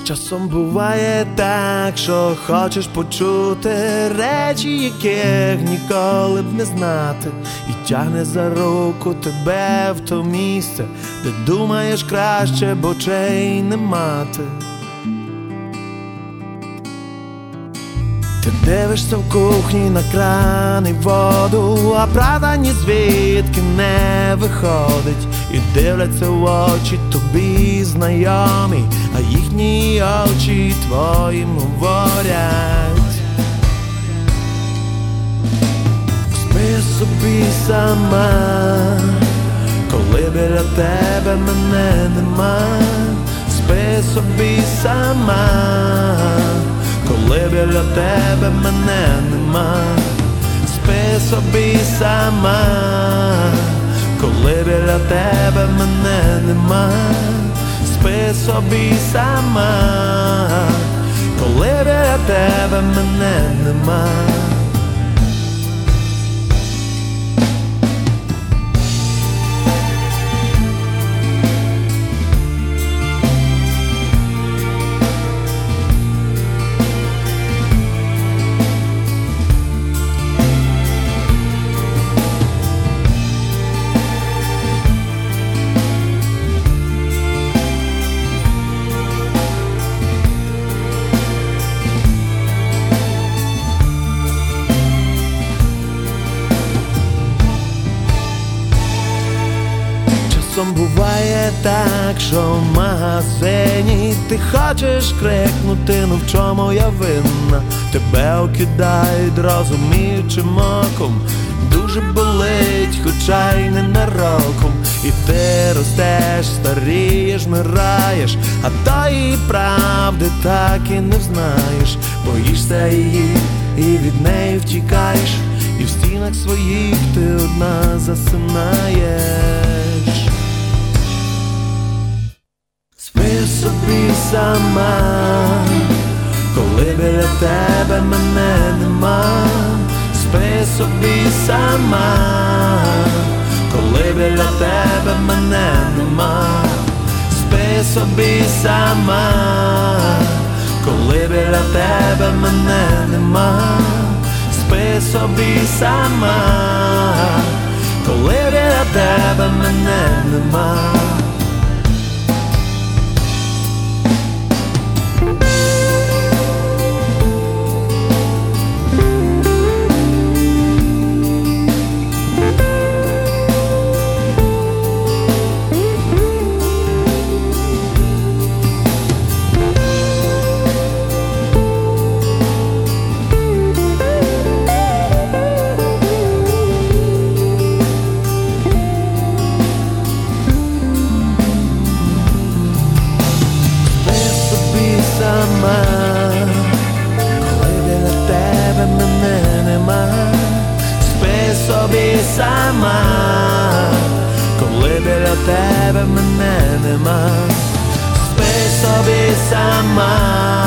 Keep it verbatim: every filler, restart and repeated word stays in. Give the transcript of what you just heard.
Часом буває так, що хочеш почути речі, яких ніколи б не знати, і тягне за руку тебе в то місце, де думаєш краще б очей не мати. Ти дивишся в кухні на кран і воду, а правда ні звідки не виходить. І дивляться в очі тобі знайомі, а їхні очі твоїм говорять: спи собі сама, коли біля тебе мене нема. Спи собі сама, коли біля тебе мене нема. Спи собі сама, коли біля тебе мене нема. Спи собі сама, коли біля тебе мене нема. Часом буває так, що в магазині ти хочеш крикнути: ну в чому я винна? Тебе окидають розуміючим оком, дуже болить, хоча й ненароком. І ти ростеш, старієш, мираєш, а тої правди так і не знаєш. Боїшся її і від неї втікаєш, і в стінах своїх ти одна засинаєш. Спи собі сама, коли біля тебе мене нема. Спи собі сама, коли біля тебе мене нема. Спи собі сама, коли біля тебе мене нема. Спи собі сама, коли біля тебе мене нема. Спи собі сама, коли біля тебе мене нема. Спи собі сама,